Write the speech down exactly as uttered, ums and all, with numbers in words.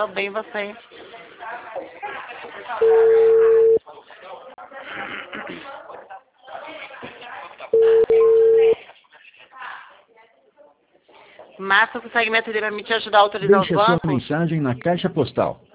Tô bem, você? Márcio, consegue me atender para me te ajudar a autorizar os Deixe a sua bancos? mensagem na caixa postal.